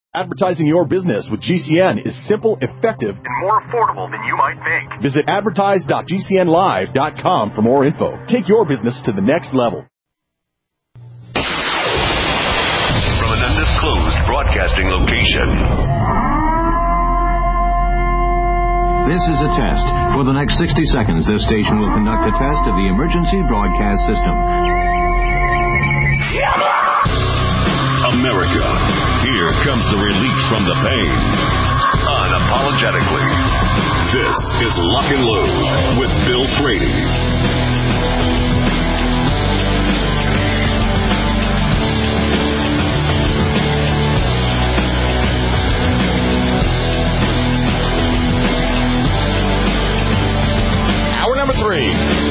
Advertising your business with GCN is simple, effective, and more affordable than you might think. Visit advertise.gcnlive.com for more info. Take your business to the next level. From an undisclosed broadcasting location. This is a test. For the next 60 seconds, this station will conduct a test of the emergency broadcast system. America, here comes the relief from the pain. Unapologetically. This is Lock and Load with Bill Frady. Hour number 3.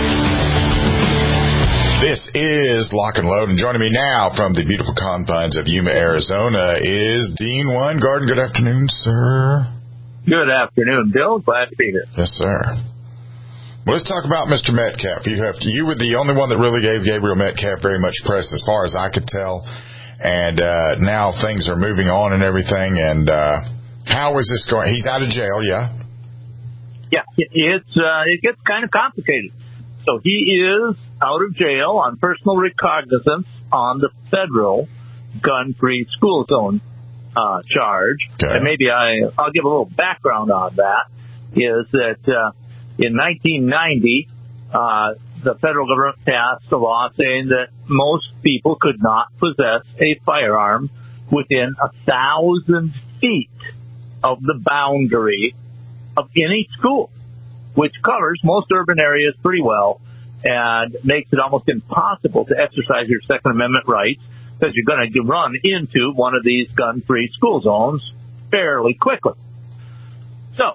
This is Lock and Load, and joining me now from the beautiful confines of Yuma, Arizona, is Dean Weingarten. Good afternoon, sir. Good afternoon, Bill. Glad to be here. Yes, sir. Well, let's talk about Mr. Metcalf. You were the only one that really gave Gabriel Metcalf very much press, as far as I could tell, and now things are moving on and everything. And how is this going? He's out of jail, yeah? Yeah, it gets kind of complicated. So he is out of jail on personal recognizance on the federal gun-free school zone charge. Okay. And maybe I'll give a little background on that, is that in 1990, the federal government passed a law saying that most people could not possess a firearm within 1,000 feet of the boundary of any school, which covers most urban areas pretty well and makes it almost impossible to exercise your Second Amendment rights because you're going to run into one of these gun-free school zones fairly quickly. So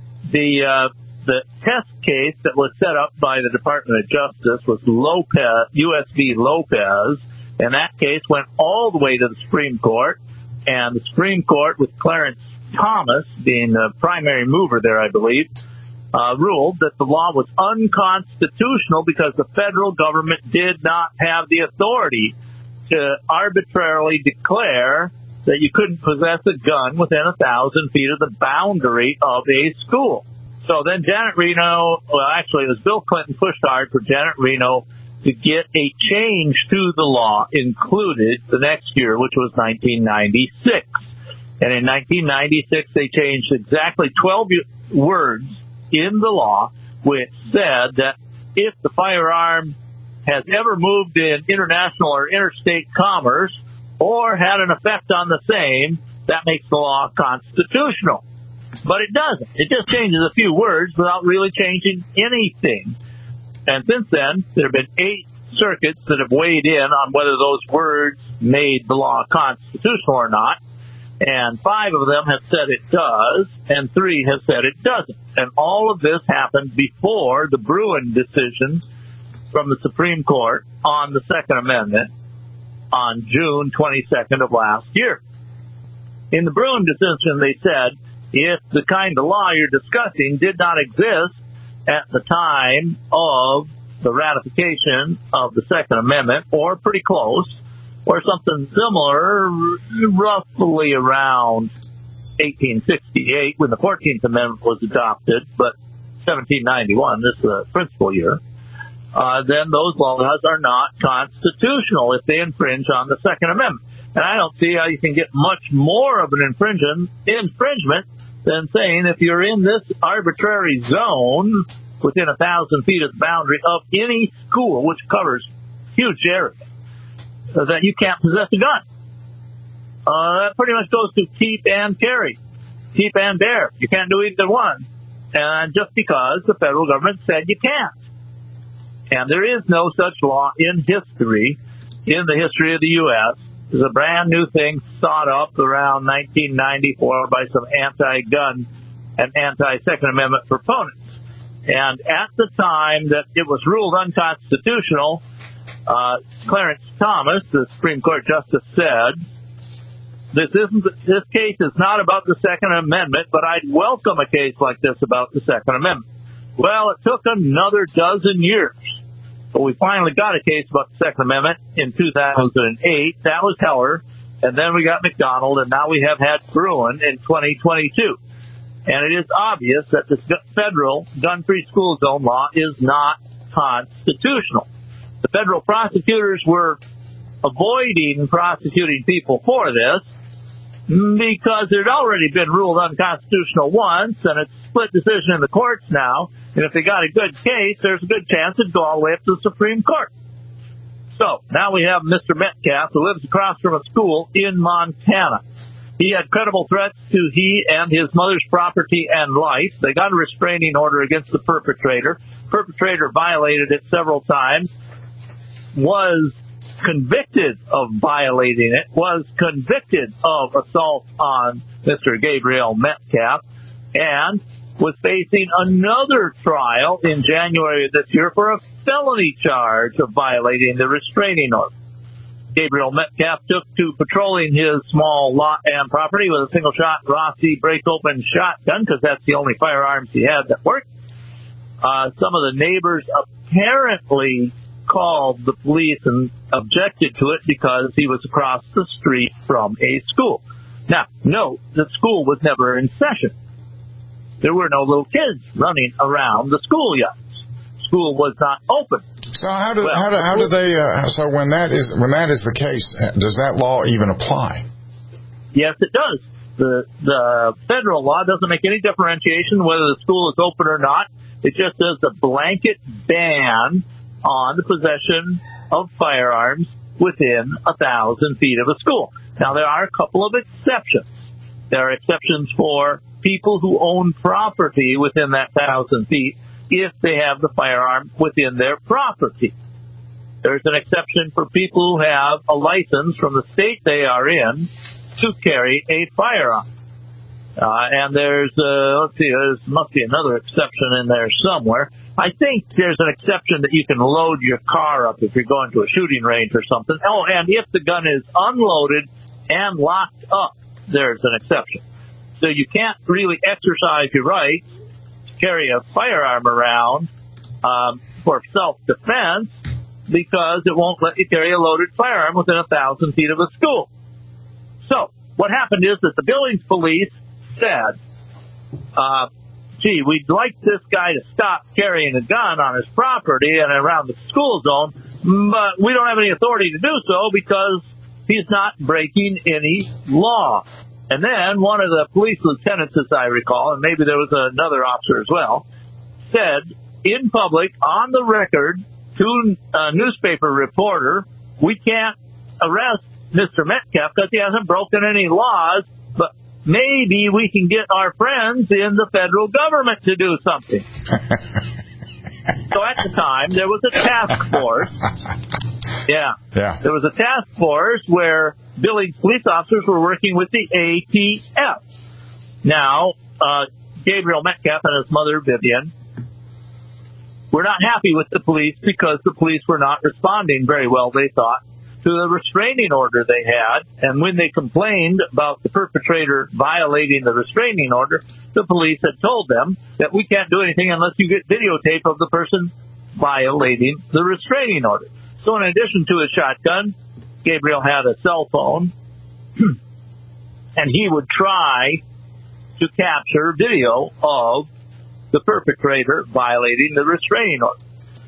the test case that was set up by the Department of Justice was U.S. v. Lopez, and that case went all the way to the Supreme Court, and the Supreme Court, with Clarence Thomas being the primary mover there, I believe, ruled that the law was unconstitutional because the federal government did not have the authority to arbitrarily declare that you couldn't possess a gun within 1,000 feet of the boundary of a school. So then Janet Reno, well, actually it was Bill Clinton, pushed hard for Janet Reno to get a change to the law included the next year, which was 1996. And in 1996, they changed exactly 12 words in the law, which said that if the firearm has ever moved in international or interstate commerce or had an effect on the same, that makes the law constitutional. But it doesn't. It just changes a few words without really changing anything. And since then, there have been 8 circuits that have weighed in on whether those words made the law constitutional or not. And 5 of them have said it does, and 3 have said it doesn't. And all of this happened before the Bruen decision from the Supreme Court on the Second Amendment on June 22nd of last year. In the Bruen decision, they said if the kind of law you're discussing did not exist at the time of the ratification of the Second Amendment, or pretty close, or something similar, roughly around 1868 when the 14th Amendment was adopted, but 1791, this is the principal year, then those laws are not constitutional if they infringe on the Second Amendment. And I don't see how you can get much more of an infringement than saying if you're in this arbitrary zone within 1,000 feet of the boundary of any school, which covers huge areas, that you can't possess a gun. That pretty much goes to keep and carry, keep and bear. You can't do either one. And just because the federal government said you can't. And there is no such law in history, in the history of the U.S. It's a brand new thing thought up around 1994 by some anti-gun and anti-Second Amendment proponents. And at the time that it was ruled unconstitutional, Clarence Thomas, the Supreme Court justice, said, this case is not about the Second Amendment, but I'd welcome a case like this about the Second Amendment. Well, it took another dozen years, but we finally got a case about the Second Amendment in 2008. That was Heller, and then we got McDonald, and now we have had Bruen in 2022. And it is obvious that this federal gun-free school zone law is not constitutional. The federal prosecutors were avoiding prosecuting people for this because it had already been ruled unconstitutional once, and it's a split decision in the courts now. And if they got a good case, there's a good chance it'd go all the way up to the Supreme Court. So now we have Mr. Metcalf, who lives across from a school in Montana. He had credible threats to he and his mother's property and life. They got a restraining order against the perpetrator. Perpetrator violated it several times, was convicted of violating it, was convicted of assault on Mr. Gabriel Metcalf, and was facing another trial in January of this year for a felony charge of violating the restraining order. Gabriel Metcalf took to patrolling his small lot and property with a single-shot Rossi break-open shotgun, because that's the only firearms he had that worked. Some of the neighbors apparently called the police and objected to it because he was across the street from a school. Now, note that school was never in session. There were no little kids running around the schoolyards. School was not open. So how do they? So when that is the case, does that law even apply? Yes, it does. The federal law doesn't make any differentiation whether the school is open or not. It just says a blanket ban on the possession of firearms within 1,000 feet of a school. Now, there are a couple of exceptions. There are exceptions for people who own property within that 1,000 feet if they have the firearm within their property. There's an exception for people who have a license from the state they are in to carry a firearm. And there's, there must be another exception in there somewhere. I think there's an exception that you can load your car up if you're going to a shooting range or something. Oh, and if the gun is unloaded and locked up, there's an exception. So you can't really exercise your right to carry a firearm around for self-defense because it won't let you carry a loaded firearm within 1,000 feet of a school. So what happened is that the Billings police said, gee, we'd like this guy to stop carrying a gun on his property and around the school zone, but we don't have any authority to do so because he's not breaking any law. And then one of the police lieutenants, as I recall, and maybe there was another officer as well, said in public, on the record, to a newspaper reporter, we can't arrest Mr. Metcalf because he hasn't broken any laws, but maybe we can get our friends in the federal government to do something. So at the time, there was a task force. Yeah. There was a task force where Billings police officers were working with the ATF. Now, Gabriel Metcalf and his mother, Vivian, were not happy with the police because the police were not responding very well, they thought, to the restraining order they had. And when they complained about the perpetrator violating the restraining order, the police had told them that we can't do anything unless you get videotape of the person violating the restraining order. So in addition to his shotgun, Gabriel had a cell phone, and he would try to capture video of the perpetrator violating the restraining order.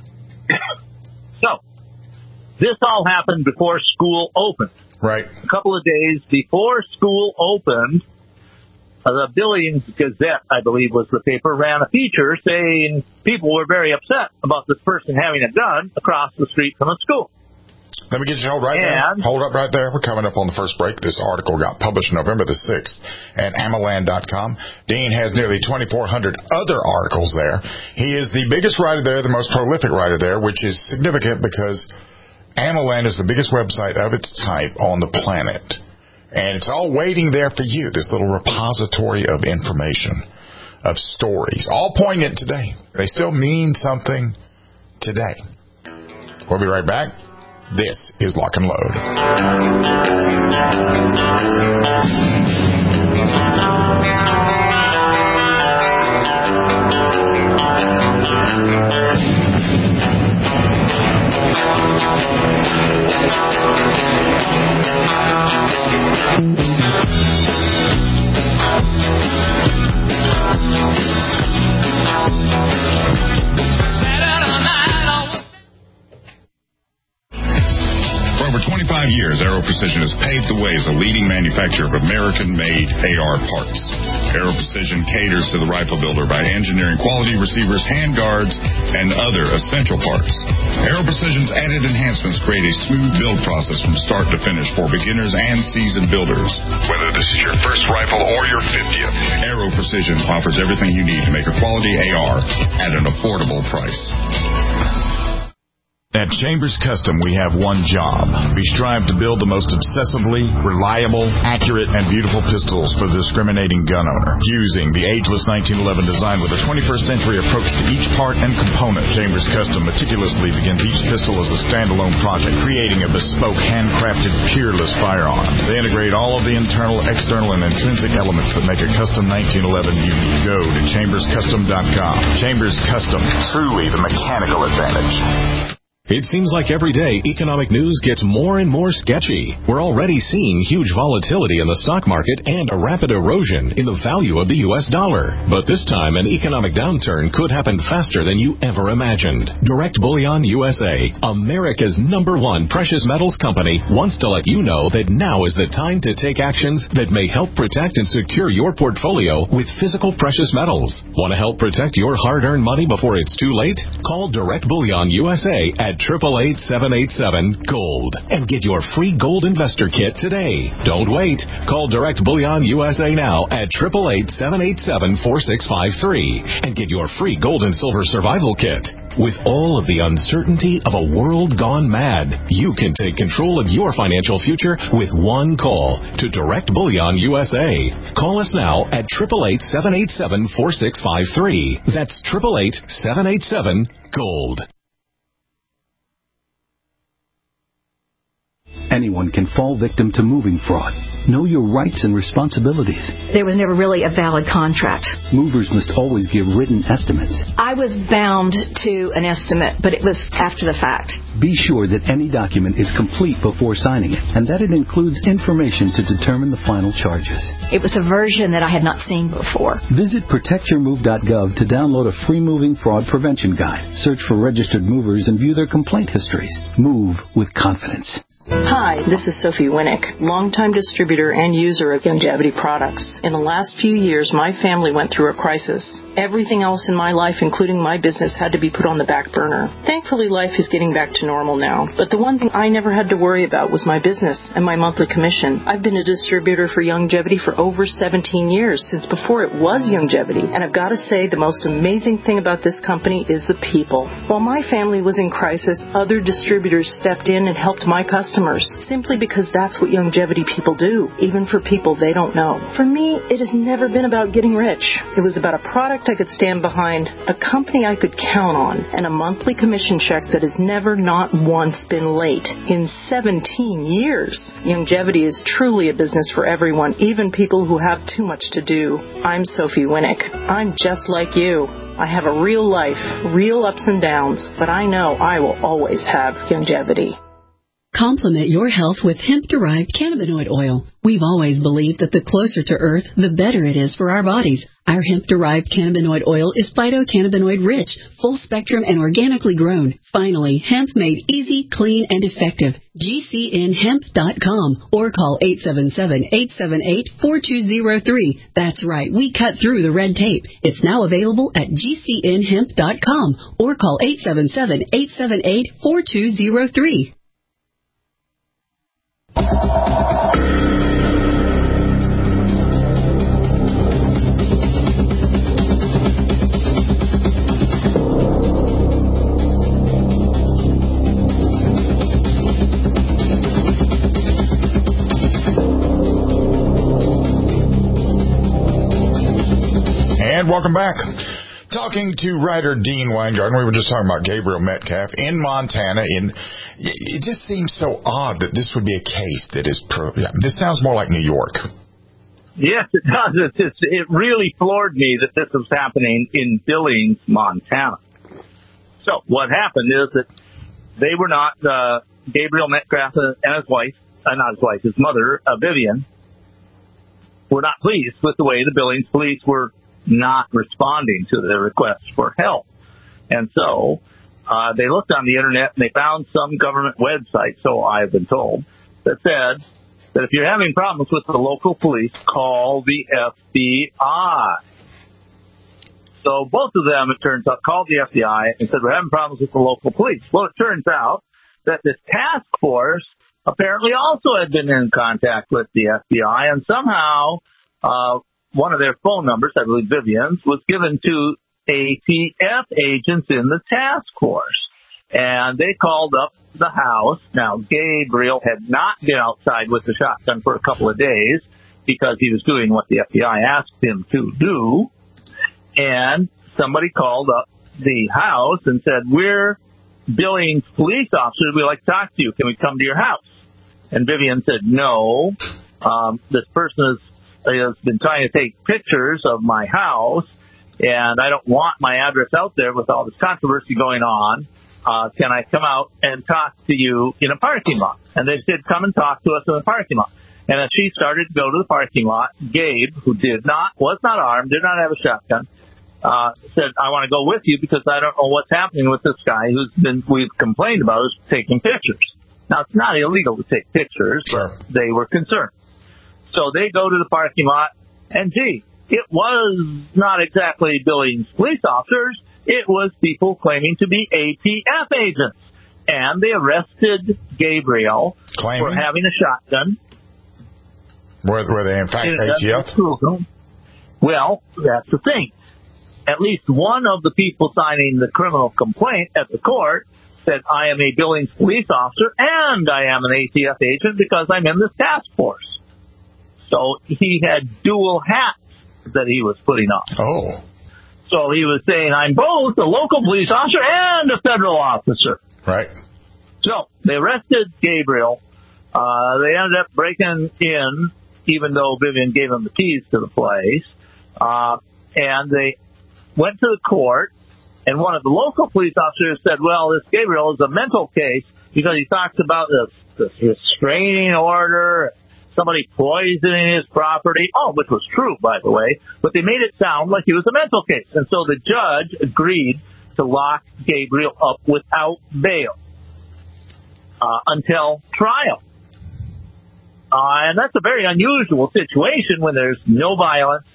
So this all happened before school opened. Right. A couple of days before school opened, the Billings Gazette, I believe was the paper, ran a feature saying people were very upset about this person having a gun across the street from a school. Let me get you hold up right there. We're coming up on the first break. This article got published November the 6th at AMAland.com. Dean has nearly 2,400 other articles there. He is the biggest writer there, the most prolific writer there, which is significant because AMAland is the biggest website of its type on the planet. And it's all waiting there for you, this little repository of information, of stories, all poignant today. They still mean something today. We'll be right back. This is Lock and Load. years, Aero Precision has paved the way as a leading manufacturer of American-made AR parts. Aero Precision caters to the rifle builder by engineering quality receivers, handguards, and other essential parts. Aero Precision's added enhancements create a smooth build process from start to finish for beginners and seasoned builders. Whether this is your first rifle or your 50th, Aero Precision offers everything you need to make a quality AR at an affordable price. At Chambers Custom, we have one job. We strive to build the most obsessively reliable, accurate, and beautiful pistols for the discriminating gun owner. Using the ageless 1911 design with a 21st century approach to each part and component, Chambers Custom meticulously begins each pistol as a standalone project, creating a bespoke, handcrafted, peerless firearm. They integrate all of the internal, external, and intrinsic elements that make a custom 1911 unique. Go to chamberscustom.com. Chambers Custom, truly the mechanical advantage. It seems like every day economic news gets more and more sketchy. We're already seeing huge volatility in the stock market and a rapid erosion in the value of the U.S. dollar. But this time, an economic downturn could happen faster than you ever imagined. Direct Bullion USA, America's #1 precious metals company, wants to let you know that now is the time to take actions that may help protect and secure your portfolio with physical precious metals. Want to help protect your hard-earned money before it's too late? Call Direct Bullion USA at 888-787-GOLD and get your free gold investor kit today. Don't wait. Call Direct Bullion USA now at 888-787-4653 and get your free gold and silver survival kit. With all of the uncertainty of a world gone mad, you can take control of your financial future with one call to Direct Bullion USA. Call us now at 888-787-4653. That's 888-787-GOLD. Anyone can fall victim to moving fraud. Know your rights and responsibilities. There was never really a valid contract. Movers must always give written estimates. I was bound to an estimate, but it was after the fact. Be sure that any document is complete before signing it, and that it includes information to determine the final charges. It was a version that I had not seen before. Visit protectyourmove.gov to download a free moving fraud prevention guide. Search for registered movers and view their complaint histories. Move with confidence. Hi, this is Sophie Winnick, longtime distributor and user of Youngevity products. In the last few years, my family went through a crisis. Everything else in my life, including my business, had to be put on the back burner. Thankfully, life is getting back to normal now. But the one thing I never had to worry about was my business and my monthly commission. I've been a distributor for Youngevity for over 17 years, since before it was Youngevity. And I've got to say, the most amazing thing about this company is the people. While my family was in crisis, other distributors stepped in and helped my customers, simply because that's what Youngevity people do, even for people they don't know. For me, it has never been about getting rich. It was about a product I could stand behind, a company I could count on, and a monthly commission check that has never, not once, been late in 17 years. Youngevity is truly a business for everyone, even people who have too much to do. I'm Sophie Winnick. I'm just like you. I have a real life, real ups and downs, but I know I will always have Youngevity. Complement your health with hemp-derived cannabinoid oil. We've always believed that the closer to Earth, the better it is for our bodies. Our hemp-derived cannabinoid oil is phytocannabinoid-rich, full-spectrum, and organically grown. Finally, hemp made easy, clean, and effective. GCNhemp.com or call 877-878-4203. That's right, we cut through the red tape. It's now available at GCNhemp.com or call 877-878-4203. And welcome back. Talking to writer Dean Weingarten, we were just talking about Gabriel Metcalf in Montana. It just seems so odd that this would be a case that is this sounds more like New York. Yes, it does. It really floored me that this was happening in Billings, Montana. So what happened is that they were not, Gabriel Metcalf and his wife, his mother, Vivian, were not pleased with the way the Billings police were not responding to their requests for help. And so they looked on the internet and they found some government website, so I've been told, that said that if you're having problems with the local police, call the FBI. So both of them, it turns out, called the FBI and said, we're having problems with the local police. Well, it turns out that this task force apparently also had been in contact with the FBI, and somehow one of their phone numbers, I believe Vivian's, was given to ATF agents in the task force. And they called up the house. Now, Gabriel had not been outside with the shotgun for a couple of days because he was doing what the FBI asked him to do. And somebody called up the house and said, we're Billings police officers. We'd like to talk to you. Can we come to your house? And Vivian said, no. This person has been trying to take pictures of my house, and I don't want my address out there with all this controversy going on. Can I come out and talk to you in a parking lot? And they said, come and talk to us in the parking lot. And as she started to go to the parking lot, Gabe, who was not armed, did not have a shotgun, said, I want to go with you because I don't know what's happening with this guy we've complained about is taking pictures. Now, it's not illegal to take pictures, but they were concerned. So they go to the parking lot, and gee, it was not exactly Billings police officers. It was people claiming to be ATF agents. And they arrested Gabriel for having a shotgun. Were they, in fact, ATF? Well, that's the thing. At least one of the people signing the criminal complaint at the court said, I am a Billings police officer and I am an ATF agent because I'm in this task force. So he had dual hats that he was putting on. Oh. So he was saying, I'm both a local police officer and a federal officer. Right. So they arrested Gabriel. They ended up breaking in, even though Vivian gave him the keys to the place. And they went to the court, and one of the local police officers said, well, this Gabriel is a mental case because he talks about this restraining order, somebody poisoning his property, which was true, by the way, but they made it sound like he was a mental case. And so the judge agreed to lock Gabriel up without bail until trial. And that's a very unusual situation when there's no violence,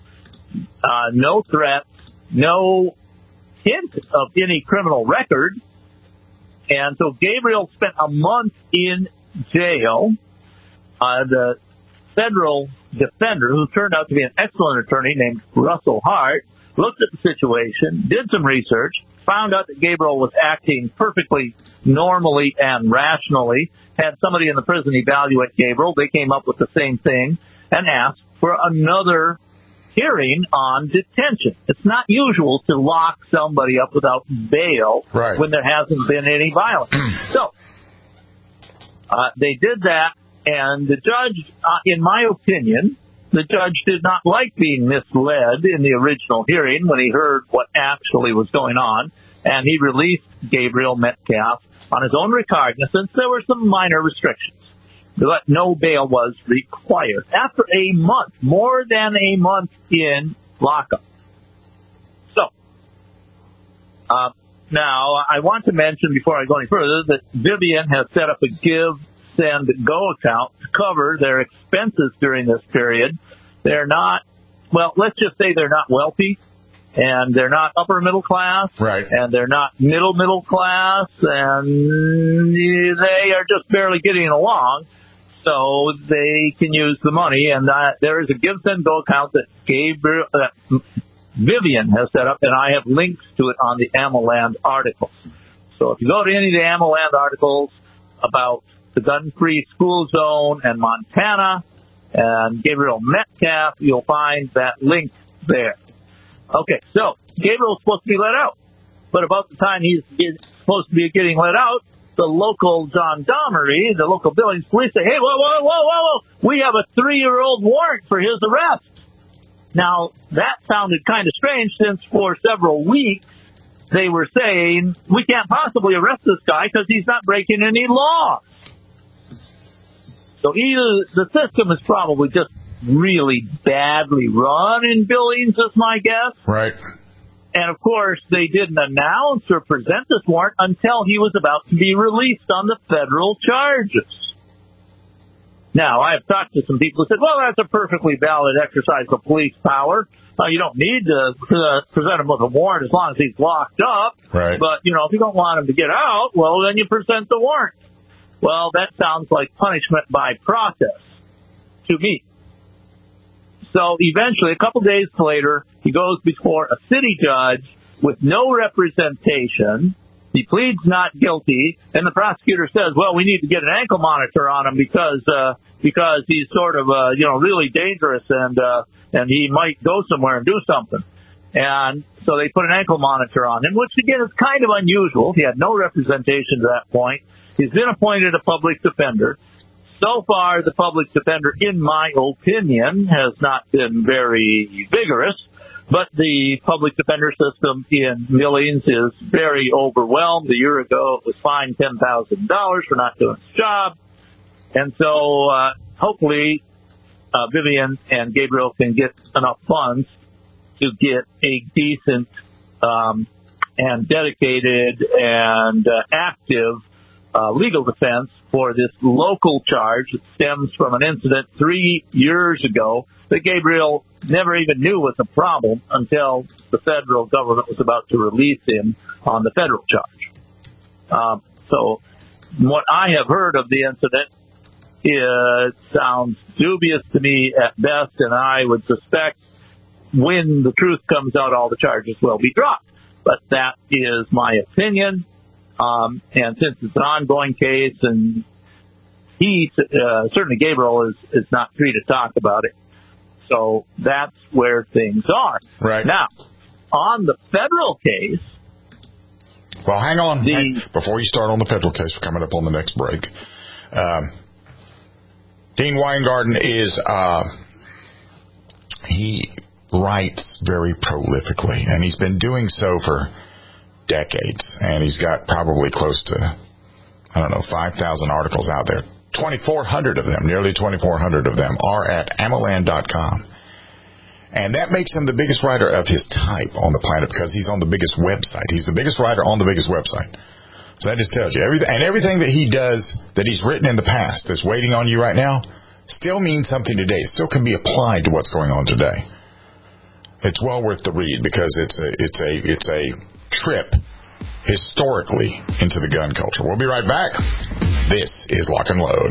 no threats, no hint of any criminal record. And so Gabriel spent a month in jail. The federal defender, who turned out to be an excellent attorney named Russell Hart, looked at the situation, did some research, found out that Gabriel was acting perfectly normally and rationally, had somebody in the prison evaluate Gabriel. They came up with the same thing and asked for another hearing on detention. It's not usual to lock somebody up without bail when there hasn't been any violence. So they did that, and the judge, in my opinion, the judge did not like being misled in the original hearing when he heard what actually was going on, and he released Gabriel Metcalf on his own recognizance. There were some minor restrictions, but no bail was required. After a month, more than a month in lockup. So, now I want to mention before I go any further that Vivian has set up a Give, Send, Go account to cover their expenses during this period. They're not, well, let's just say they're not wealthy, and they're not upper middle class, and they're not middle class, and they are just barely getting along. So they can use the money, and there is a Give, Send, Go account that Vivian has set up, and I have links to it on the AmmoLand articles. So if you go to any of the AmmoLand articles about the gun-free school zone and Montana and Gabriel Metcalf, you'll find that link there. Okay, so Gabriel's supposed to be let out, but about the time he's supposed to be getting let out, the local gendarmerie, the local Billings police say, hey, whoa, we have a 3-year-old warrant for his arrest. Now, that sounded kind of strange since for several weeks they were saying, we can't possibly arrest this guy because he's not breaking any laws. So either the system is probably just really badly run in Billings, is my guess. Right. And, of course, they didn't announce or present this warrant until he was about to be released on the federal charges. Now, I have talked to some people who said, well, that's a perfectly valid exercise of police power. You don't need to present him with a warrant as long as he's locked up. Right. But, if you don't want him to get out, well, then you present the warrant. Well, that sounds like punishment by process to me. So eventually, a couple days later, he goes before a city judge with no representation. He pleads not guilty, and the prosecutor says, well, we need to get an ankle monitor on him because he's sort of, really dangerous and he might go somewhere and do something. And so they put an ankle monitor on him, which again is kind of unusual. He had no representation to that point. He's been appointed a public defender. So far, the public defender, in my opinion, has not been very vigorous. But the public defender system in Billings is very overwhelmed. A year ago, it was fined $10,000 for not doing its job. And so hopefully Vivian and Gabriel can get enough funds to get a decent and dedicated and active legal defense for this local charge that stems from an incident 3 years ago that Gabriel never even knew was a problem until the federal government was about to release him on the federal charge. So what I have heard of the incident, it sounds dubious to me at best, and I would suspect when the truth comes out, all the charges will be dropped. But that is my opinion. And since it's an ongoing case, and he, certainly Gabriel is not free to talk about it. So that's where things are. Right. Now, on the federal case. Well, hang on. Before you start on the federal case, we're coming up on the next break. Dean Weingarten he writes very prolifically, and he's been doing so for decades, and he's got probably close to, 5,000 articles out there. 2,400 of them, nearly 2,400 of them, are at AMOLAN.com. And that makes him the biggest writer of his type on the planet because he's on the biggest website. He's the biggest writer on the biggest website. So that just tells you, everything that he does, that he's written in the past, that's waiting on you right now, still means something today. It still can be applied to what's going on today. It's well worth the read because it's a trip historically into the gun culture. We'll be right back. This is Lock and Load.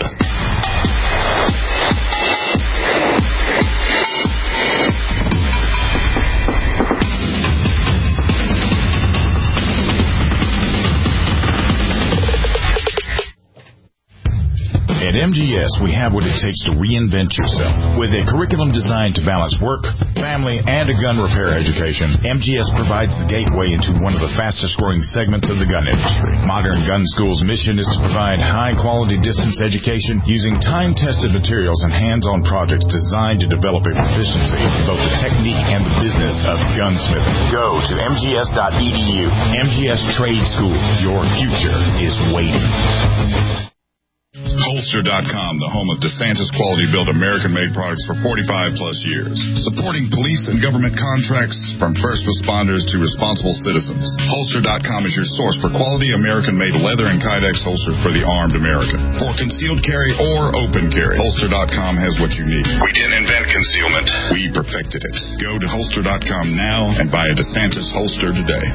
At MGS, we have what it takes to reinvent yourself. With a curriculum designed to balance work, family, and a gun repair education, MGS provides the gateway into one of the fastest-growing segments of the gun industry. Modern Gun School's mission is to provide high-quality distance education using time-tested materials and hands-on projects designed to develop a proficiency in both the technique and the business of gunsmithing. Go to mgs.edu. MGS Trade School. Your future is waiting. Holster.com, the home of DeSantis quality-built American-made products for 45-plus years. Supporting police and government contracts from first responders to responsible citizens. Holster.com is your source for quality American-made leather and Kydex holsters for the armed American. For concealed carry or open carry, Holster.com has what you need. We didn't invent concealment. We perfected it. Go to Holster.com now and buy a DeSantis holster today.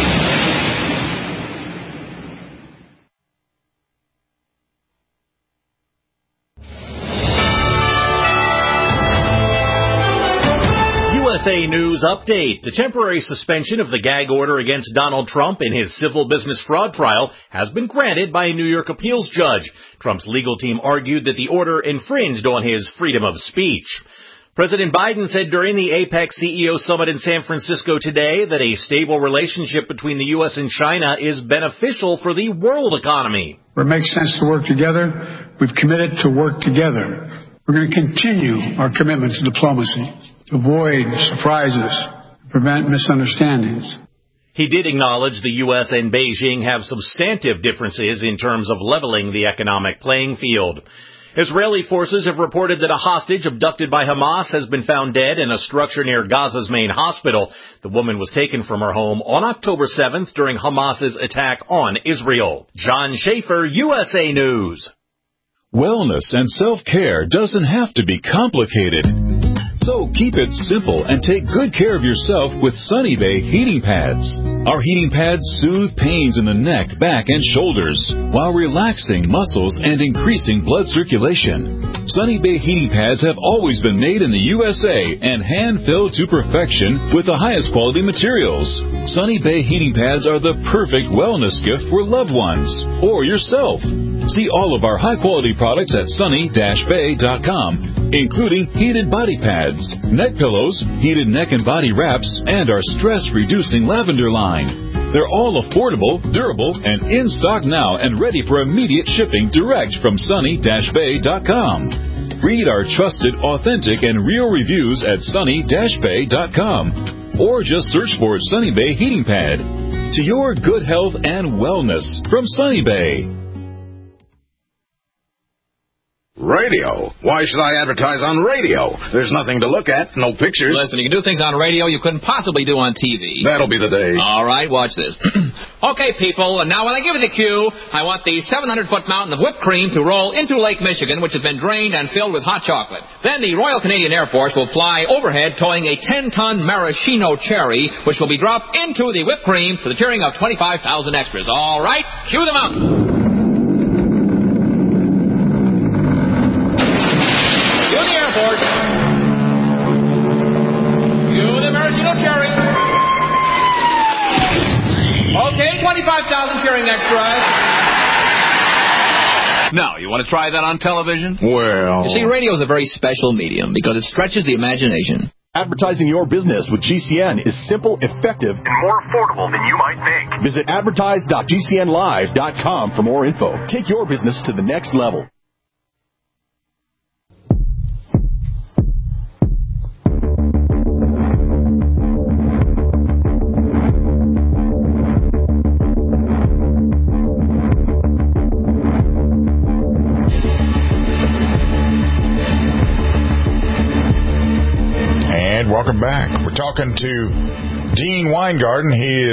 USA News Update. The temporary suspension of the gag order against Donald Trump in his civil business fraud trial has been granted by a New York appeals judge. Trump's legal team argued that the order infringed on his freedom of speech. President Biden said during the APEC CEO Summit in San Francisco today that a stable relationship between the U.S. and China is beneficial for the world economy. Where it makes sense to work together, we've committed to work together. We're going to continue our commitment to diplomacy, to avoid surprises, prevent misunderstandings. He did acknowledge the U.S. and Beijing have substantive differences in terms of leveling the economic playing field. Israeli forces have reported that a hostage abducted by Hamas has been found dead in a structure near Gaza's main hospital. The woman was taken from her home on October 7th during Hamas's attack on Israel. John Schaefer, USA News. Wellness and self-care doesn't have to be complicated. So keep it simple and take good care of yourself with Sunny Bay heating pads. Our heating pads soothe pains in the neck, back, and shoulders while relaxing muscles and increasing blood circulation. Sunny Bay heating pads have always been made in the USA and hand-filled to perfection with the highest quality materials. Sunny Bay heating pads are the perfect wellness gift for loved ones or yourself. See all of our high-quality products at sunny-bay.com, including heated body pads, neck pillows, heated neck and body wraps, and our stress-reducing lavender line. They're all affordable, durable, and in stock now and ready for immediate shipping direct from sunny-bay.com. Read our trusted, authentic, and real reviews at sunny-bay.com, or just search for Sunny Bay Heating Pad. To your good health and wellness from Sunny Bay. Radio? Why should I advertise on radio? There's nothing to look at, no pictures. Listen, you can do things on radio you couldn't possibly do on TV. That'll be the day. All right, watch this. Okay, people, and now when I give you the cue, I want the 700-foot mountain of whipped cream to roll into Lake Michigan, which has been drained and filled with hot chocolate. Then the Royal Canadian Air Force will fly overhead towing a 10-ton maraschino cherry, which will be dropped into the whipped cream for the cheering of 25,000 extras. All right, cue the mountain. Cherry. Okay, 25,000 cheering extras. Now, you want to try that on television? Well... You see, radio is a very special medium because it stretches the imagination. Advertising your business with GCN is simple, effective, and more affordable than you might think. Visit advertise.gcnlive.com for more info. Take your business to the next level. Welcome back. We're talking to Dean Weingarten.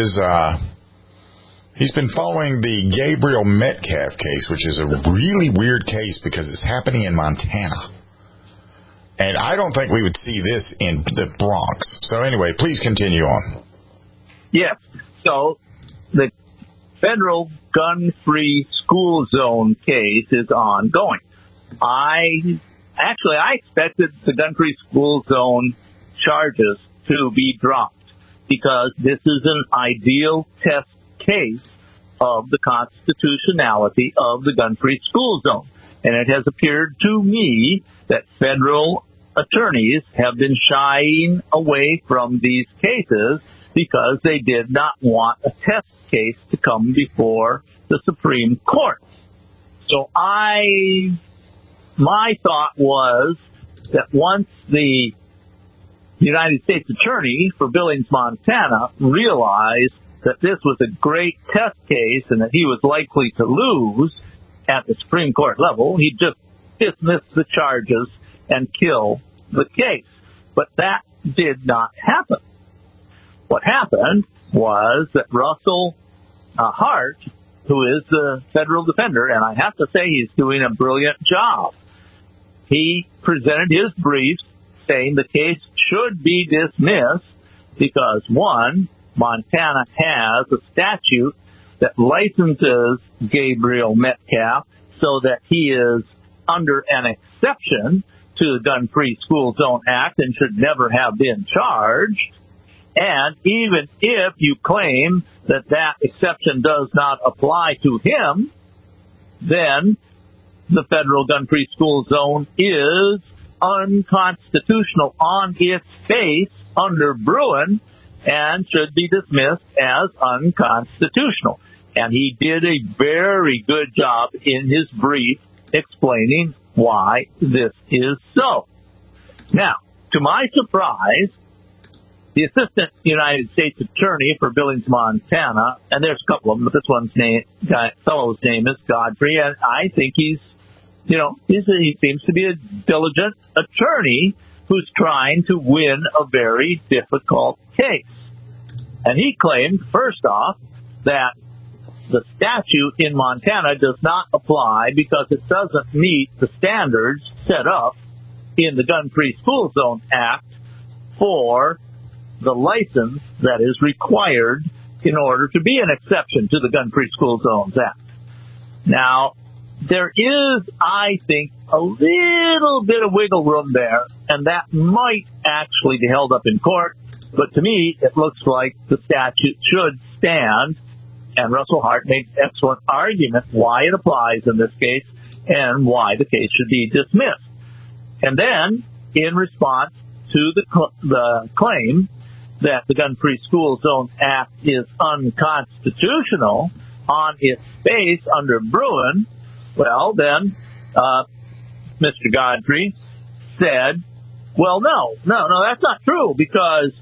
He's been following the Gabriel Metcalf case, which is a really weird case because it's happening in Montana. And I don't think we would see this in the Bronx. So anyway, please continue on. Yes. So the federal gun-free school zone case is ongoing. I expected the gun-free school zone charges to be dropped because this is an ideal test case of the constitutionality of the gun-free school zone. And it has appeared to me that federal attorneys have been shying away from these cases because they did not want a test case to come before the Supreme Court. So my thought was that once the United States Attorney for Billings, Montana, realized that this was a great test case and that he was likely to lose at the Supreme Court level, he'd just dismiss the charges and kill the case. But that did not happen. What happened was that Russell Hart, who is the federal defender, and I have to say he's doing a brilliant job, he presented his briefs saying the case should be dismissed because, one, Montana has a statute that licenses Gabriel Metcalf so that he is under an exception to the Gun-Free School Zone Act and should never have been charged. And even if you claim that that exception does not apply to him, then the federal gun-free school zone is unconstitutional on its face under Bruin and should be dismissed as unconstitutional. And he did a very good job in his brief explaining why this is so. Now, to my surprise, the Assistant United States Attorney for Billings, Montana, and there's a couple of them, but this fellow's name is Godfrey, and I think he seems to be a diligent attorney who's trying to win a very difficult case. And he claimed, first off, that the statute in Montana does not apply because it doesn't meet the standards set up in the Gun-Free School Zone Act for the license that is required in order to be an exception to the Gun-Free School Zones Act. Now, there is, I think, a little bit of wiggle room there, and that might actually be held up in court, but to me, it looks like the statute should stand, and Russell Hart made an excellent argument why it applies in this case and why the case should be dismissed. And then, in response to the claim that the Gun-Free School Zone Act is unconstitutional on its face under Bruin, well, then Mr. Godfrey said, well, no, that's not true because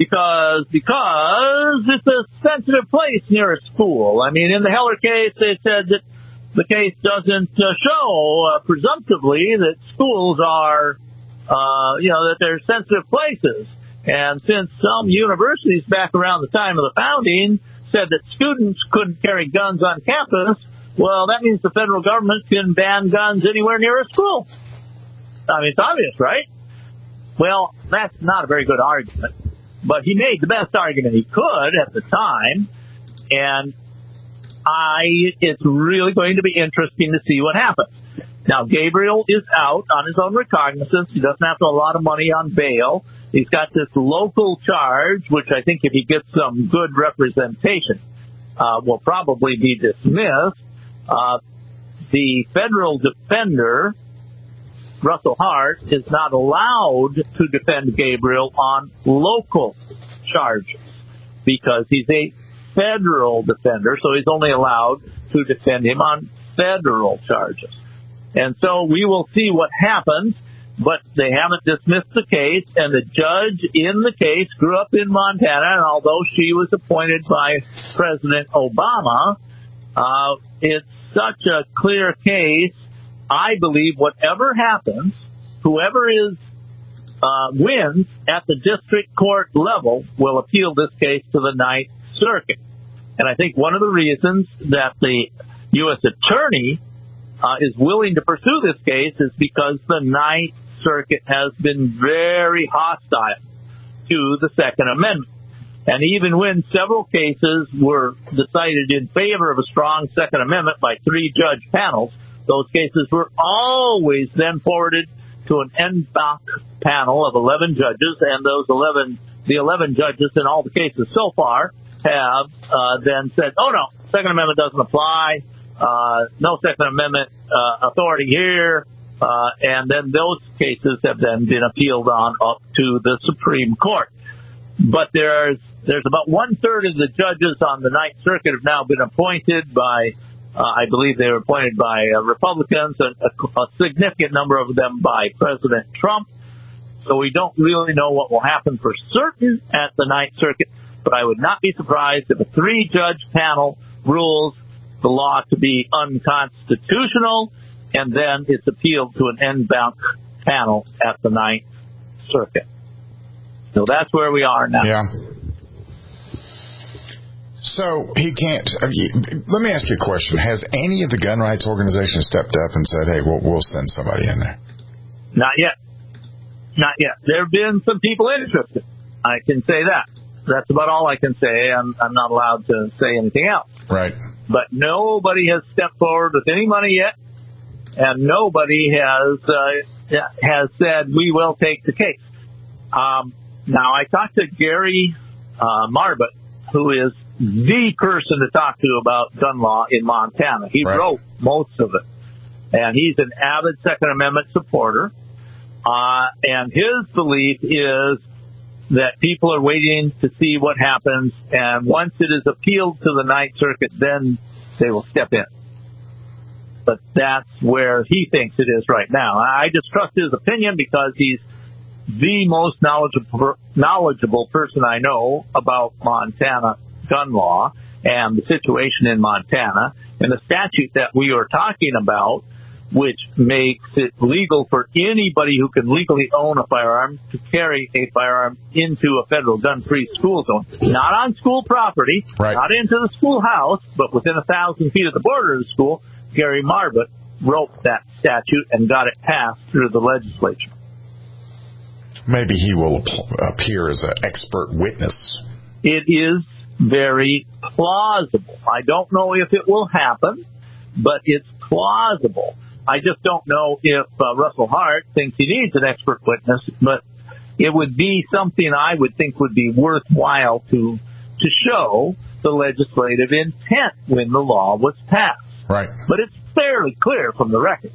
it's a sensitive place near a school. I mean, in the Heller case, they said that the case doesn't show presumptively that schools are, that they're sensitive places. And since some universities back around the time of the founding said that students couldn't carry guns on campus, well, that means the federal government can ban guns anywhere near a school. I mean, it's obvious, right? Well, that's not a very good argument. But he made the best argument he could at the time, and it's really going to be interesting to see what happens. Now, Gabriel is out on his own recognizance. He doesn't have a lot of money on bail. He's got this local charge, which I think if he gets some good representation, will probably be dismissed. The federal defender, Russell Hart, is not allowed to defend Gabriel on local charges because he's a federal defender, so he's only allowed to defend him on federal charges. And so we will see what happens, but they haven't dismissed the case, and the judge in the case grew up in Montana, and although she was appointed by President Obama, it's such a clear case. I believe whatever happens, whoever wins at the district court level will appeal this case to the Ninth Circuit. And I think one of the reasons that the U.S. Attorney is willing to pursue this case is because the Ninth Circuit has been very hostile to the Second Amendment. And even when several cases were decided in favor of a strong Second Amendment by 3-judge panels, those cases were always then forwarded to an en banc panel of 11 judges, and the 11 judges in all the cases so far have then said, oh no, Second Amendment doesn't apply, no Second Amendment authority here, and then those cases have then been appealed on up to the Supreme Court. But there's about 1/3 of the judges on the Ninth Circuit have now been appointed by, I believe they were appointed by Republicans, a significant number of them by President Trump. So we don't really know what will happen for certain at the Ninth Circuit, but I would not be surprised if a 3-judge panel rules the law to be unconstitutional, and then it's appealed to an en banc panel at the Ninth Circuit. So that's where we are now. Yeah. So he can't. Let me ask you a question. Has any of the gun rights organizations stepped up and said, hey, we'll send somebody in there? Not yet. Not yet. There have been some people interested. I can say that. That's about all I can say. I'm not allowed to say anything else. Right. But nobody has stepped forward with any money yet, and nobody has said, we will take the case. Now, I talked to Gary Marbut, who is the person to talk to about gun law in Montana. He wrote most of it. And he's an avid Second Amendment supporter. And his belief is that people are waiting to see what happens. And once it is appealed to the Ninth Circuit, then they will step in. But that's where he thinks it is right now. I just trust his opinion because he's the most knowledgeable person I know about Montana gun law and the situation in Montana. And the statute that we are talking about which makes it legal for anybody who can legally own a firearm to carry a firearm into a federal gun-free school zone. Not on school property, not into the schoolhouse, but within 1,000 feet of the border of the school. Gary Marbut wrote that statute and got it passed through the legislature. Maybe he will appear as an expert witness. It is very plausible. I don't know if it will happen, but it's plausible. I just don't know if Russell Hart thinks he needs an expert witness, but it would be something I would think would be worthwhile to show the legislative intent when the law was passed. Right. But it's fairly clear from the record.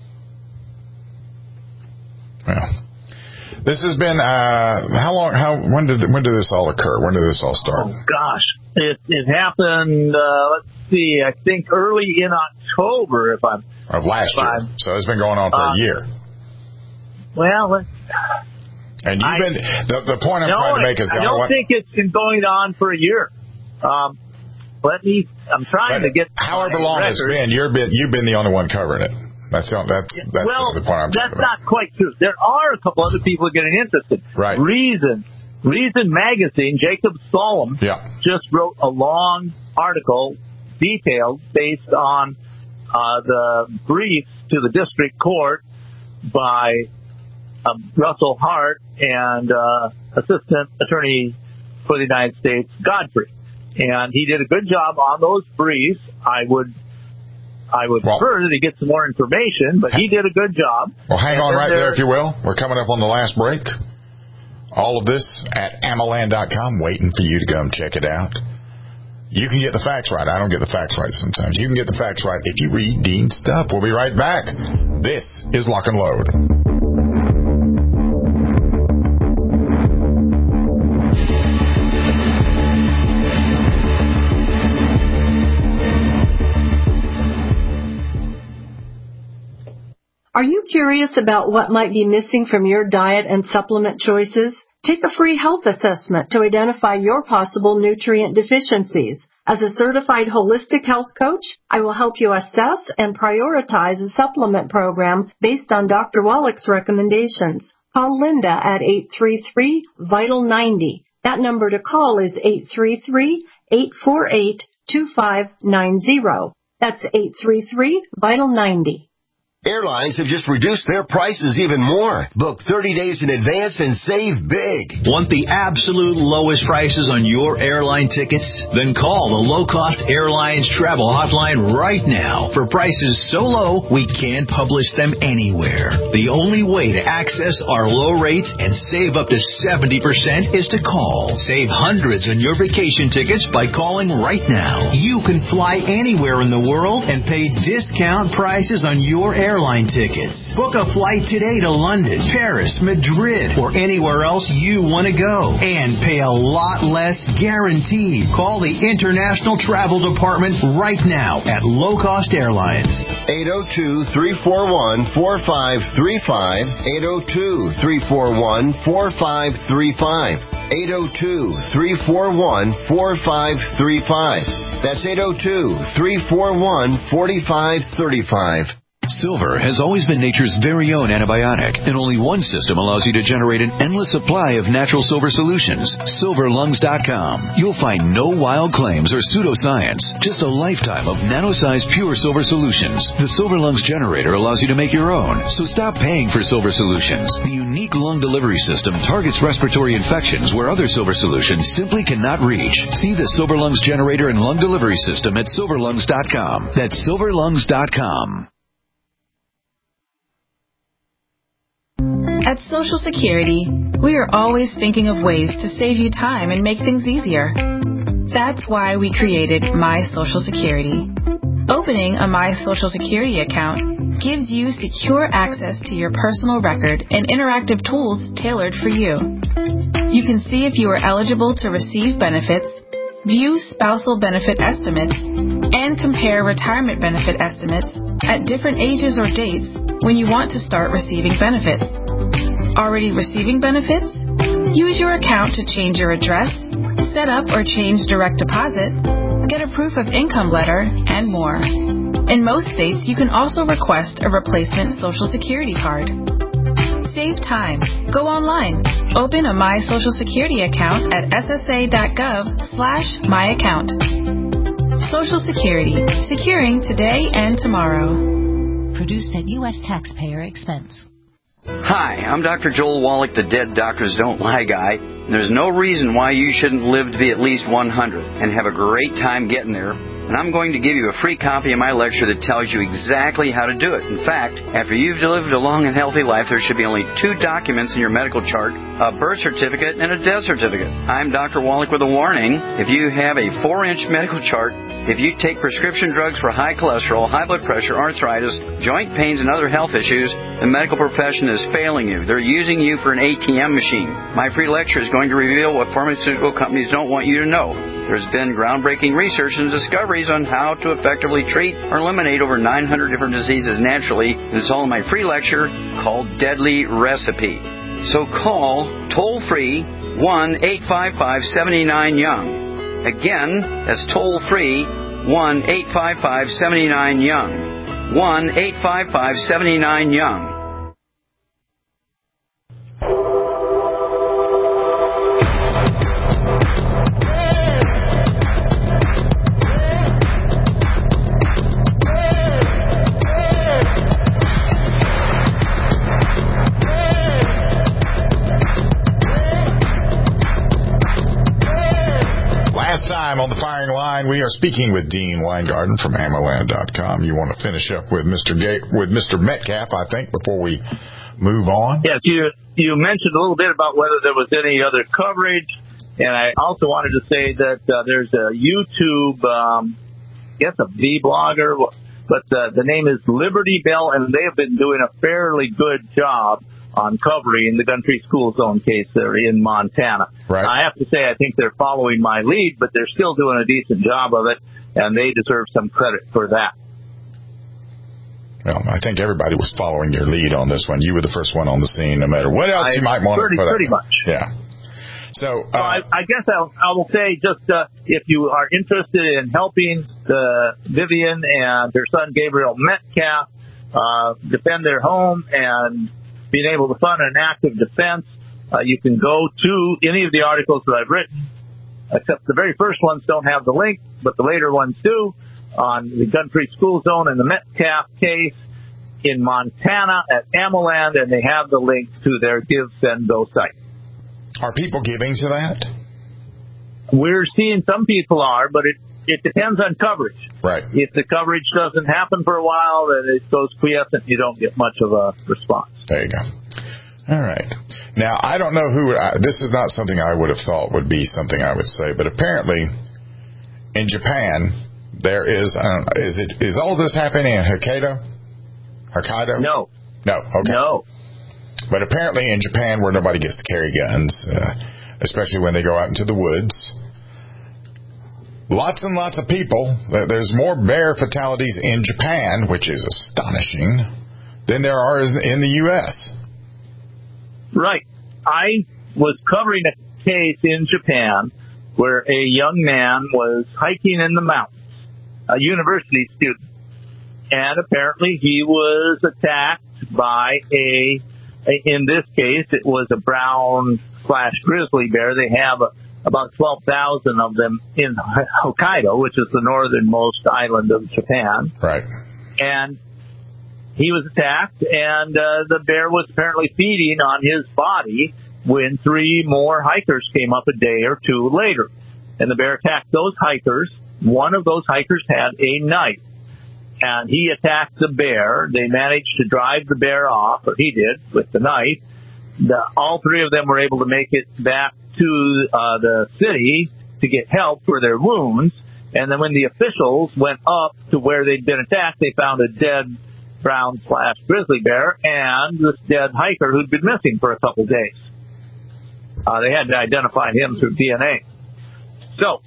Well, this has been when did this all occur? When did this all start? Oh gosh, it happened. Let's see, I think early in October, of last year. So it's been going on for a year. Well, and you've been the point I'm trying to make is I don't think it's been going on for a year. I'm trying to get. However long it's been, you've been the only one covering it. That's the point I'm trying to make. That's not quite true. There are a couple other people getting interested. Right. Reason Magazine, Jacob Solom, just wrote a long article, detailed, based on the brief to the district court by Russell Hart and Assistant Attorney for the United States, Godfrey. And he did a good job on those briefs. I would prefer that he get some more information, but he did a good job. Well, hang on right there, if you will. We're coming up on the last break. All of this at Amaland.com, waiting for you to come check it out. You can get the facts right. I don't get the facts right sometimes. You can get the facts right if you read Dean's stuff. We'll be right back. This is Lock and Load. Are you curious about what might be missing from your diet and supplement choices? Take a free health assessment to identify your possible nutrient deficiencies. As a certified holistic health coach, I will help you assess and prioritize a supplement program based on Dr. Wallach's recommendations. Call Linda at 833-VITAL-90. That number to call is 833-848-2590. That's 833-VITAL-90. Airlines have just reduced their prices even more. Book 30 days in advance and save big. Want the absolute lowest prices on your airline tickets? Then call the Low Cost Airlines Travel Hotline right now for prices so low we can't publish them anywhere. The only way to access our low rates and save up to 70% is to call. Save hundreds on your vacation tickets by calling right now. You can fly anywhere in the world and pay discount prices on your airline tickets. Book a flight today to London, Paris, Madrid, or anywhere else you want to go and pay a lot less guaranteed. Call the International Travel Department right now at Low Cost Airlines. 802-341-4535. 802-341-4535. 802-341-4535. That's 802-341-4535. Silver has always been nature's very own antibiotic, and only one system allows you to generate an endless supply of natural silver solutions. SilverLungs.com. You'll find no wild claims or pseudoscience, just a lifetime of nano-sized pure silver solutions. The Silver Lungs generator allows you to make your own, so stop paying for silver solutions. The unique lung delivery system targets respiratory infections where other silver solutions simply cannot reach. See the Silver Lungs generator and lung delivery system at SilverLungs.com. That's SilverLungs.com. At Social Security, we are always thinking of ways to save you time and make things easier. That's why we created My Social Security. Opening a My Social Security account gives you secure access to your personal record and interactive tools tailored for you. You can see if you are eligible to receive benefits, view spousal benefit estimates, and compare retirement benefit estimates at different ages or dates when you want to start receiving benefits. Already receiving benefits? Use your account to change your address, set up or change direct deposit, get a proof of income letter, and more. In most states, you can also request a replacement Social Security card. Save time. Go online. Open a My Social Security account at ssa.gov/myaccount. Social Security. Securing today and tomorrow. Produced at U.S. taxpayer expense. Hi, I'm Dr. Joel Wallach, the Dead Doctors Don't Lie guy. There's no reason why you shouldn't live to be at least 100 and have a great time getting there. And I'm going to give you a free copy of my lecture that tells you exactly how to do it. In fact, after you've lived a long and healthy life, there should be only 2 documents in your medical chart, a birth certificate and a death certificate. I'm Dr. Wallach with a warning. If you have a 4-inch medical chart, if you take prescription drugs for high cholesterol, high blood pressure, arthritis, joint pains, and other health issues, the medical profession is failing you. They're using you for an ATM machine. My free lecture is going to reveal what pharmaceutical companies don't want you to know. There's been groundbreaking research and discoveries on how to effectively treat or eliminate over 900 different diseases naturally. It's all in my free lecture called Deadly Recipe. So call toll-free 1-855-79-YOUNG. Again, that's toll-free 1-855-79-YOUNG. 1-855-79-YOUNG. Time on the firing line, we are speaking with Dean Weingarten from AmmoLand.com. You want to finish up with Mr. Metcalf, I think, before we move on? Yes, you mentioned a little bit about whether there was any other coverage, and I also wanted to say that there's a YouTube, a V-blogger, but the name is Liberty Bell, and they have been doing a fairly good job on covering the Gun Free School Zone case there in Montana. Right. I have to say, I think they're following my lead, but they're still doing a decent job of it, and they deserve some credit for that. Well, I think everybody was following your lead on this one. You were the first one on the scene, no matter what else you might want to put up. Pretty much. Yeah. So I guess I will say just if you are interested in helping Vivian and her son Gabriel Metcalf defend their home and being able to fund an active defense, you can go to any of the articles that I've written, except the very first ones don't have the link, but the later ones do, on the Gun Free School Zone and the Metcalf case in Montana at AmmoLand, and they have the link to their Give, Send, Go site. Are people giving to that? We're seeing some people are, but it depends on coverage. Right. If the coverage doesn't happen for a while, then it goes quiescent. You don't get much of a response. There you go. All right. Now, I don't know who... this is not something I would have thought would be something I would say, but apparently in Japan, there is... is all this happening in Hokkaido? No. No, okay. No. But apparently in Japan, where nobody gets to carry guns, especially when they go out into the woods, lots and lots of people, there's more bear fatalities in Japan, which is astonishing, than there are in the U.S. Right. I was covering a case in Japan where a young man was hiking in the mountains, a university student, and apparently he was attacked by in this case, it was a brown/grizzly bear. They have about 12,000 of them in Hokkaido, which is the northernmost island of Japan. Right. And he was attacked, and the bear was apparently feeding on his body when 3 more hikers came up a day or 2 later. And the bear attacked those hikers. One of those hikers had a knife, and he attacked the bear. They managed to drive the bear off, or he did, with the knife. All 3 of them were able to make it back to the city to get help for their wounds. And then when the officials went up to where they'd been attacked, they found a dead brown/grizzly bear and this dead hiker who'd been missing for a couple days. They had to identify him through DNA. So,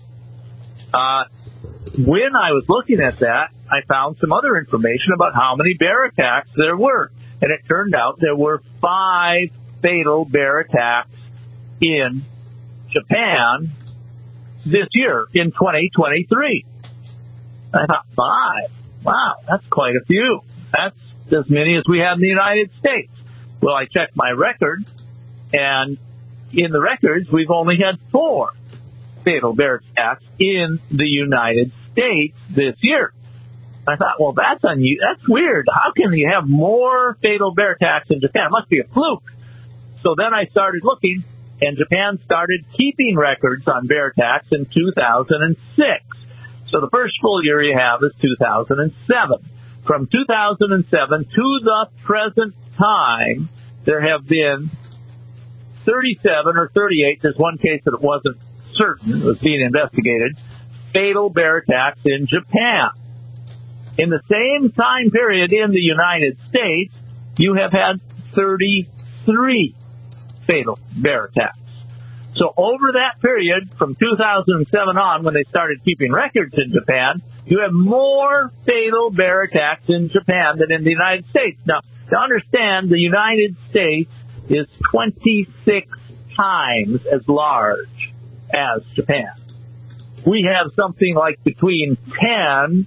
when I was looking at that, I found some other information about how many bear attacks there were. And it turned out there were 5 fatal bear attacks in Japan this year, in 2023. I thought, 5? wow, that's quite a few. That's as many as we have in the United States. Well, I checked my record, and in the records, we've only had 4 fatal bear attacks in the United States this year. I thought, well, that's weird. How can you have more fatal bear attacks in Japan? It must be a fluke. So then I started looking, and Japan started keeping records on bear attacks in 2006. So the first full year you have is 2007. From 2007 to the present time, there have been 37 or 38. There's one case that it wasn't certain, it was being investigated, fatal bear attacks in Japan. In the same time period in the United States, you have had 33 fatal bear attacks. So over that period, from 2007 on, when they started keeping records in Japan, you have more fatal bear attacks in Japan than in the United States. Now, to understand, the United States is 26 times as large as Japan. We have something like between 10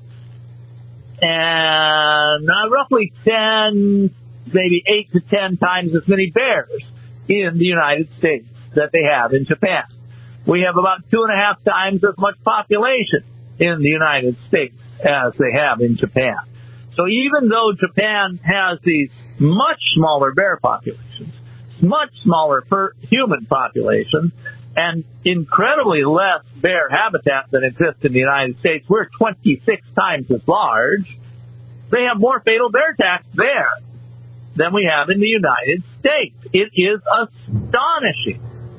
and roughly 10, maybe 8 to 10 times as many bears in the United States that they have in Japan. We have about 2.5 times as much population in the United States as they have in Japan. So even though Japan has these much smaller bear populations, much smaller per human populations, and incredibly less bear habitat than exists in the United States, we're 26 times as large. They have more fatal bear attacks there than we have in the United States. It is astonishing.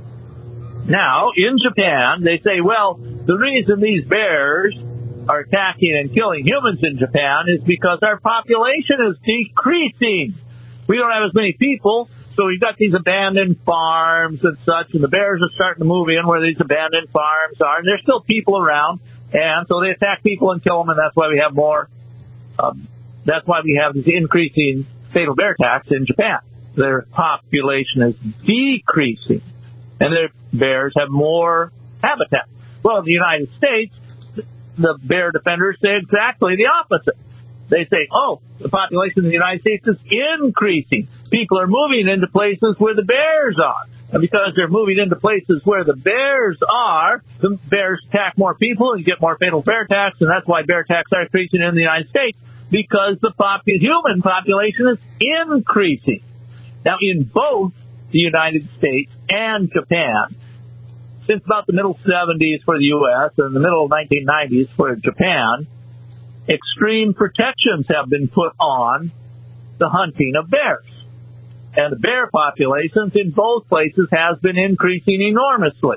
Now, in Japan, they say, well, the reason these bears are attacking and killing humans in Japan is because our population is decreasing. We don't have as many people, so we've got these abandoned farms and such, and the bears are starting to move in where these abandoned farms are, and there's still people around, and so they attack people and kill them, and that's why we have more, that's why we have these increasing fatal bear attacks in Japan. Their population is decreasing, and their bears have more habitat. Well, in the United States, the bear defenders say exactly the opposite. They say, oh, the population in the United States is increasing. People are moving into places where the bears are. And because they're moving into places where the bears are, the bears attack more people and get more fatal bear attacks, and that's why bear attacks are increasing in the United States, because the human population is increasing. Now, in both the United States and Japan, since about the middle 70s for the U.S. and the middle 1990s for Japan, extreme protections have been put on the hunting of bears. And the bear populations in both places has been increasing enormously.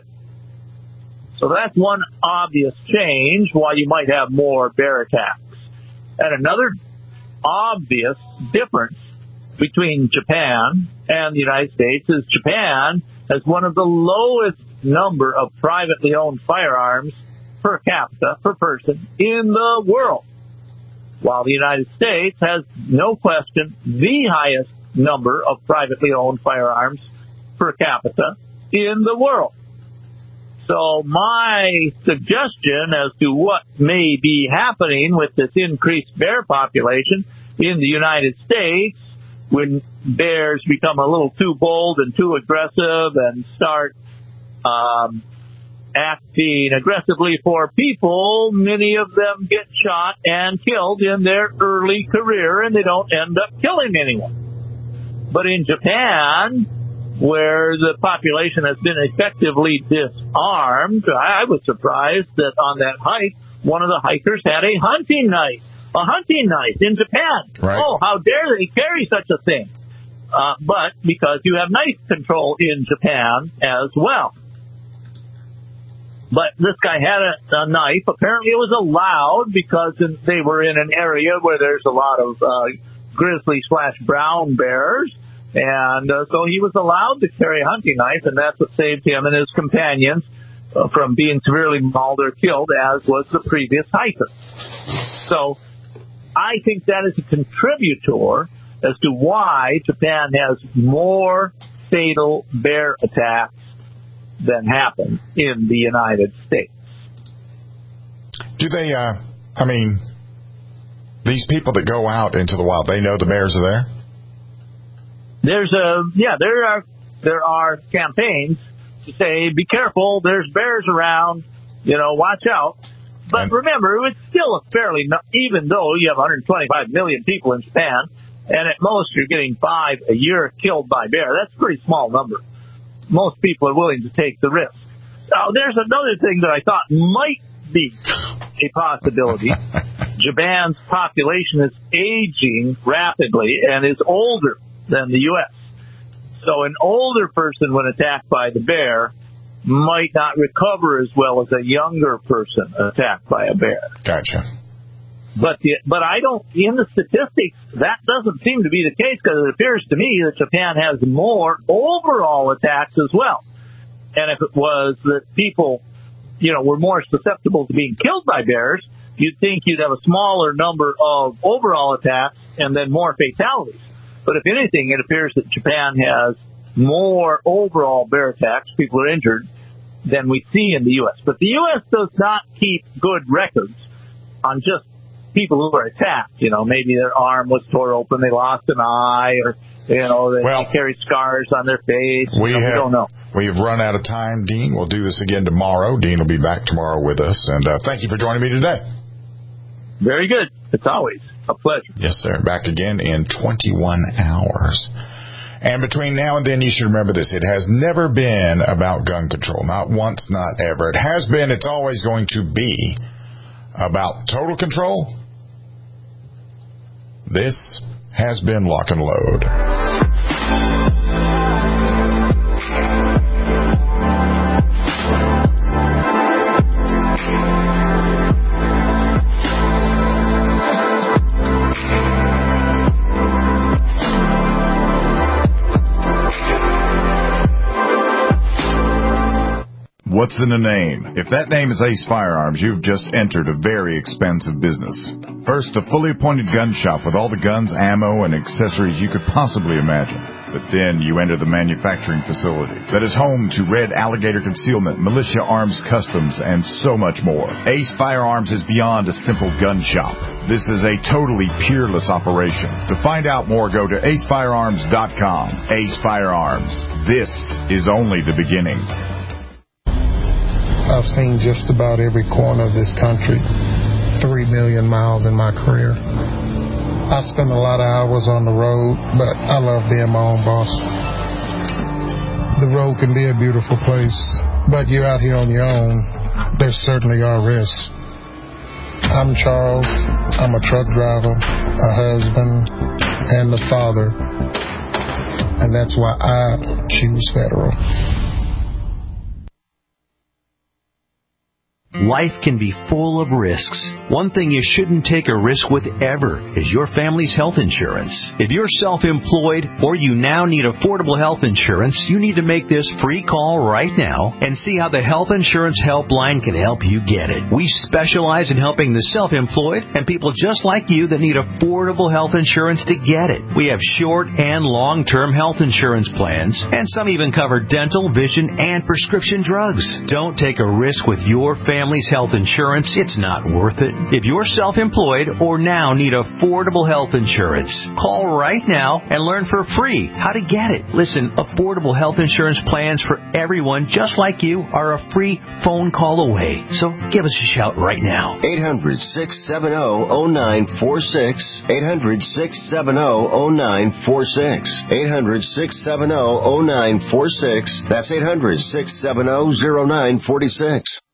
So that's one obvious change why you might have more bear attacks. And another obvious difference between Japan and the United States is Japan has one of the lowest number of privately owned firearms per capita, per person, in the world. While the United States has, no question, the highest number of privately owned firearms per capita in the world. So my suggestion as to what may be happening with this increased bear population in the United States, when bears become a little too bold and too aggressive and start acting aggressively for people, many of them get shot and killed in their early career, and they don't end up killing anyone. But in Japan, where the population has been effectively disarmed, I was surprised that on that hike, one of the hikers had a hunting knife in Japan. Right. Oh, how dare they carry such a thing? But because you have knife control in Japan as well. But this guy had a knife. Apparently it was allowed because they were in an area where there's a lot of grizzly/brown bears. And so he was allowed to carry a hunting knife, and that's what saved him and his companions from being severely mauled or killed, as was the previous hiker. So I think that is a contributor as to why Japan has more fatal bear attacks than happen in the United States. Do they, these people that go out into the wild, they know the bears are there? There are campaigns to say, be careful, there's bears around, watch out. But remember, it's still a fairly, even though you have 125 million people in Japan, and at most you're getting 5 a year killed by bear, that's a pretty small number. Most people are willing to take the risk. Now, there's another thing that I thought might be a possibility. Japan's population is aging rapidly and is older than the U.S. So an older person, when attacked by the bear, might not recover as well as a younger person attacked by a bear. Gotcha. But I don't, in the statistics, that doesn't seem to be the case, because it appears to me that Japan has more overall attacks as well. And if it was that people, were more susceptible to being killed by bears, you'd think you'd have a smaller number of overall attacks and then more fatalities. But if anything, it appears that Japan has more overall bear attacks, people are injured, than we see in the U.S. But the U.S. does not keep good records on just people who are attacked. Maybe their arm was torn open, they lost an eye, or, they carry scars on their face. We don't know. We've run out of time, Dean. We'll do this again tomorrow. Dean will be back tomorrow with us. And thank you for joining me today. Very good. It's always a pleasure. Yes, sir. Back again in 21 hours. And between now and then, you should remember this. It has never been about gun control. Not once, not ever. It has been, it's always going to be about total control. This has been Lock and Load. What's in a name? If that name is Ace Firearms, you've just entered a very expensive business. First, a fully appointed gun shop with all the guns, ammo, and accessories you could possibly imagine. But then you enter the manufacturing facility that is home to Red Alligator Concealment, Militia Arms Customs, and so much more. Ace Firearms is beyond a simple gun shop. This is a totally peerless operation. To find out more, go to acefirearms.com. Ace Firearms. This is only the beginning. I've seen just about every corner of this country, 3 million miles in my career. I spend a lot of hours on the road, but I love being my own boss. The road can be a beautiful place, but you're out here on your own, there certainly are risks. I'm Charles. I'm a truck driver, a husband, and a father, and that's why I choose Federal. Life can be full of risks. One thing you shouldn't take a risk with ever is your family's health insurance. If you're self-employed or you now need affordable health insurance, you need to make this free call right now and see how the Health Insurance Helpline can help you get it. We specialize in helping the self-employed and people just like you that need affordable health insurance to get it. We have short and long-term health insurance plans, and some even cover dental, vision, and prescription drugs. Don't take a risk with your family's health insurance. It's not worth it. If you're self-employed or now need affordable health insurance, call right now and learn for free how to get it. Listen, affordable health insurance plans for everyone just like you are a free phone call away. So give us a shout right now. 800-670-0946. 800-670-0946. 800-670-0946. That's 800-670-0946.